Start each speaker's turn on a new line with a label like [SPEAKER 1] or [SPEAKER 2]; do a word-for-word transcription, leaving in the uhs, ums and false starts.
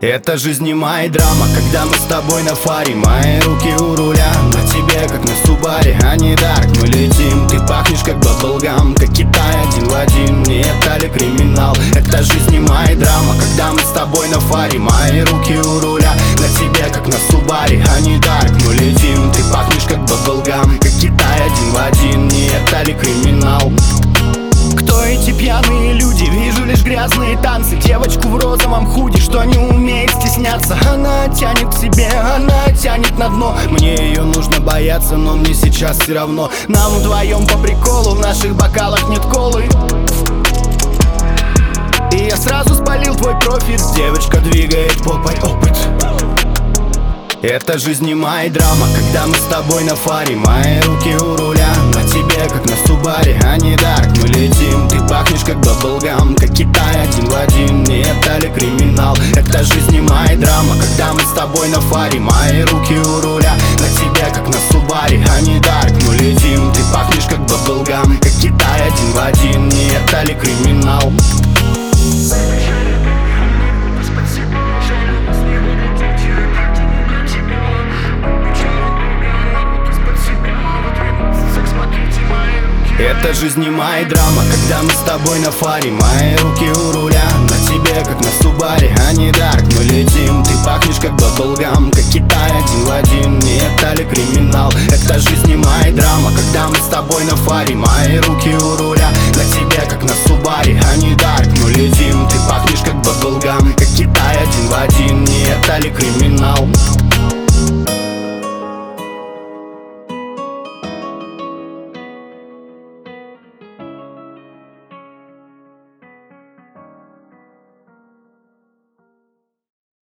[SPEAKER 1] Это жизнь не моя драма, когда мы с тобой на фаре. Мои руки у руля, на тебе как на Субаре. А не дарк, мы летим, ты пахнешь как баблгам, как Китай один в один, не это ли криминал? Это жизнь не моя драма, когда мы с тобой на фаре. Мои руки у руля, на тебе как на Субаре. А не дарк, мы летим, ты пахнешь как баблгам, как Китай один в один, не это ли криминал? Кто эти пьяные люди? Вижу лишь грязные танцы. Девочку в розовом худи, что не умеет стесняться. Она тянет к себе, она тянет на дно. Мне ее нужно бояться, но мне сейчас все равно. Нам вдвоем по приколу, в наших бокалах нет колы. И я сразу спалил твой профиль. Девочка двигает попой, опыт. Это жизнь не моя драма, когда мы с тобой на фаре. Мои руки у руля, на тебе как на Субаре. А не дарк, мы летим, ты пахнешь как баблгам, как Китай один в один, не это ли криминал? Это жизнь не моя драма, когда мы с тобой на фаре. Мои руки у руля, на тебе как на Субаре. А не дарк, мы летим, ты пахнешь как баблгам, как Китай один в один, не это ли криминал? Это жизнь не моя драма, когда мы с тобой на фаре. Мои руки у руля, на тебе как на Субаре. А не дарк, мы летим, ты пахнешь как баблгам, как Китай один в один, не это ли криминал? Это жизнь не моя драма, когда мы с тобой на фаре. Мои руки у руля, на тебе как на Субаре. А не дарк, мы летим, ты пахнешь как баблгам, как Китай один в один, не это ли криминал?